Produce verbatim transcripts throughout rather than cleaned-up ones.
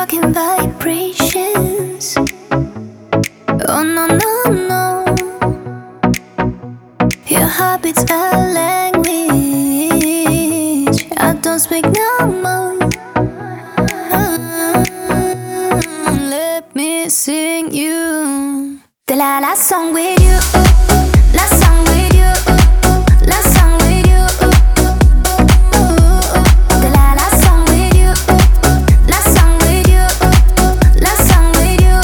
Talking vibrations. Oh no, no, no. Your heartbeat's a language I don't speak no more. Let me sing you the la la song with you. La song with you. La song with you. The la la song with you. La song with you. La song with you.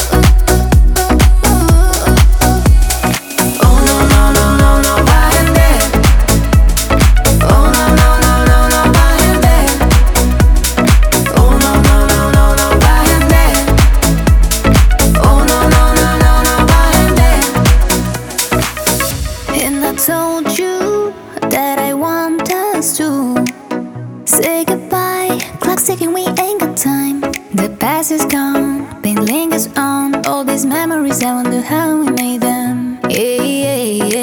Oh no no no no no baile. Oh no no no no no baile. Oh no no no no no baile. Oh no no no no no baile. And I told you that I want us to say goodbye. Clock's ticking, we ain't got time. The past is gone, pain lingers on. All these memories, I wonder how we made them. Yeah, yeah,